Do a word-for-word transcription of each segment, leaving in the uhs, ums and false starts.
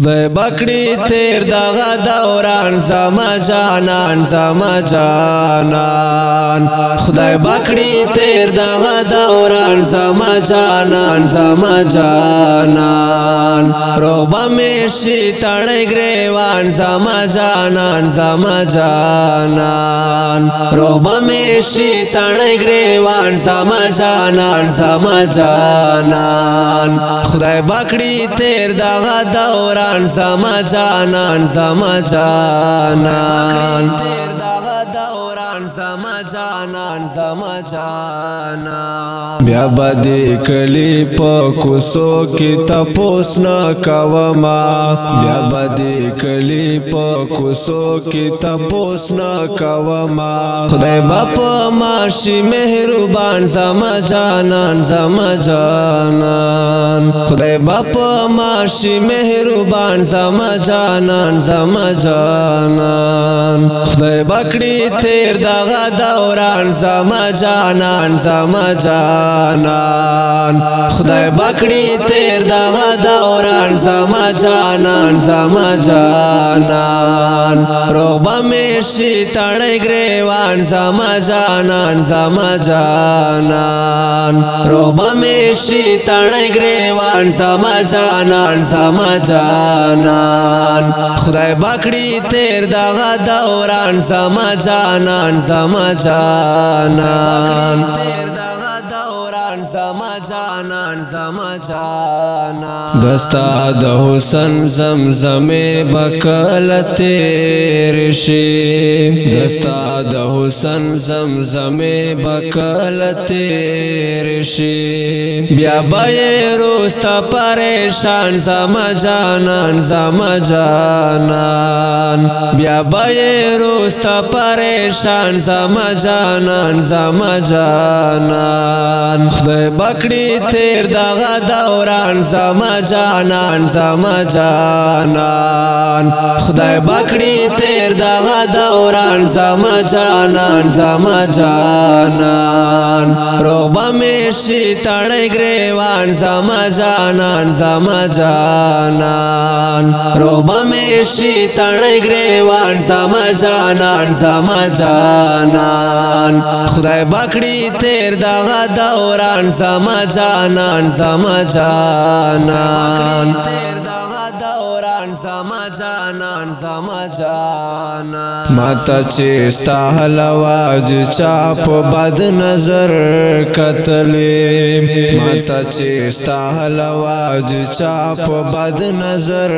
خدای بکړی تیر دغه دوران زما جانان زما جانان خدای بکړی تیر دغه دوران زما جانان زما جانان روبا میشي تړی گریوان زما جانان زما جانان روبا میشي تړی گریوان زما جانان زما جانان خدای بکړی تیر دغه دوران زما جانان زما جانان تیر دغه دوران زما جانان زما جانان بیا بدی کلی په کوسو کې تپوس نه کوما بیا بدی کلی په کوسو کې تپوس نه کوما خدای باپ ماشي مهربان زما جانان زما جانان خدای باپ ماشي مهربان زما جانان زما جانان خدای بکړی تیر دغه دوران زما جانان زما جانان خدای بکړی تیر دغه دوران زما جانان زما جانان روبا میشي تړی گریوان زما جانان زما جانان روبا میشي تړی گریوان زما جانان زما جانان خدای بکړی تیر دغه دوران زما جانان زما جانان تیر دغه دوران زما جانان زما جانان دستا د حسن زمزمه بکل تیر شي دستا د حسن زمزمه بکل تیر شي بیا به روستا پریشان زما جانان زما جانان بیا به روستا پریشان زما جانان زما جانان خدای بکړی تیر دغه دوران زما جانان زما جانان خدای بکړی تیر دغه دوران زما جانان زما جانان روبا میشي تړی گریوان زما جانان زما جانان روبا میشي تړی گریوان زما جانان زما جانان خدای بکړی تیر دغه دوران زما جانان زما جانان تیر دغه دوران زما جانان زما جانان ماته چې ستا حلواج چا په بد نظر کتلې ماته چې ستا حلواج چا په بد نظر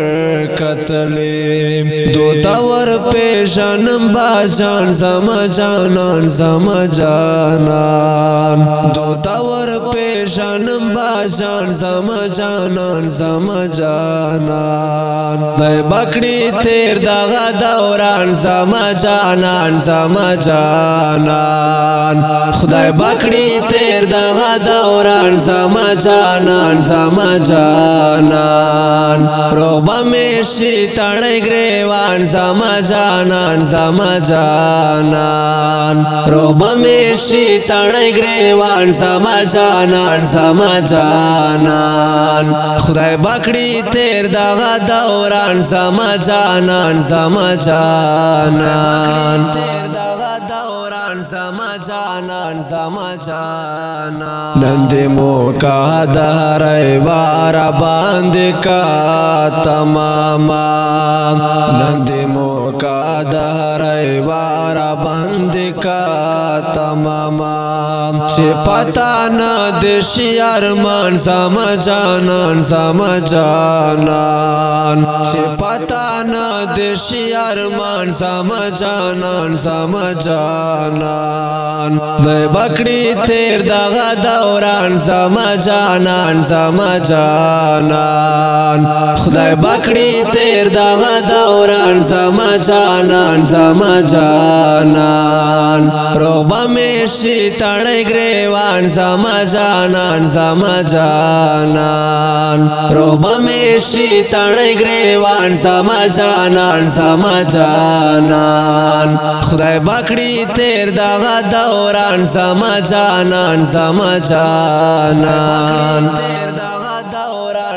کتلې دوتا ور پیژنم با جان زما جانان زما جانان دوتا ور پیژنم با جان زما جانان زما جانان خدای بکړی تیر دغه دوران زما جانان زما جانان خدای بکړی تیر دغه دوران زما جانان زما جانان روبا میشي تړی گریوان زما جانان زما جانان روبا میشي تړی گریوان زما جانان زما جانان خدای بکړی تیر دغه دوران زما جانان زما جانان تیر دغه دوران زما جانان زما جانان نند موکا دارای وارا باندې کا تماما نند موکا دارای وارا باندې کا تماما چې پتا نه د شیارمان زما جانان زما جانان چې پتا نه د شیارمان زما جانان زما جانان خدای بکړی تیر دغه دوران زما جانان زما جانان خدای بکړی تیر دغه دوران زما جانان زما جانان روبا میشي تړی گریوان زما جانان زما جانان روبا میشي تړی گریوان زما جانان زما جانان خدای بکړی تیر دغه دوران زما جانان زما جانان تیر دغه دوران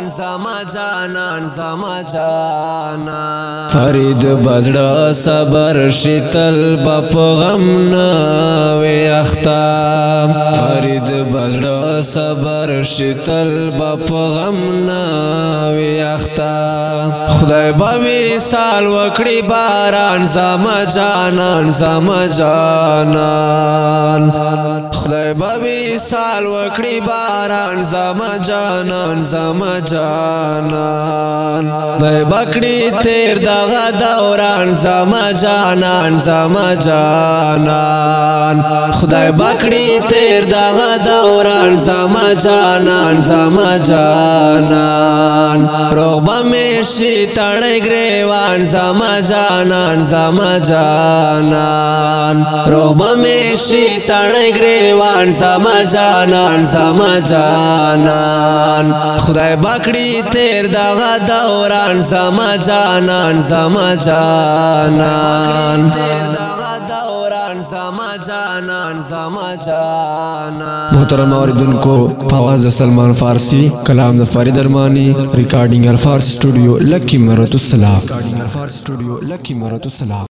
دوران زما جانان زما جانان فرید بزړه صبر شتل بپ غم نه وی اختا فرید بزړه صبر شتل بپ غم نه وی اختا خدای به سال وکړي باران زما جانان زما جانان خدای به سال وکړي باران زما جانان زما جانان خدای بکړي تیر دغه دوران زما جانان زما جانان خدای بکړي تیر دغه دوران زما جانان زما جانان روغ بمیشي تړی گریوان زما جانان زما جانان روغ بمیشي تړی گریوان زما جانان زما جانان خدای بکړي تیر دغه دوران زما جانان زما جانان زما جانان زما جانان محترم اوریدونکو آواز د سلمان فارسی کلام د فرید ارمانی ریکارڈنگ الفارس سٹوڈیو لکی مرۃ السلام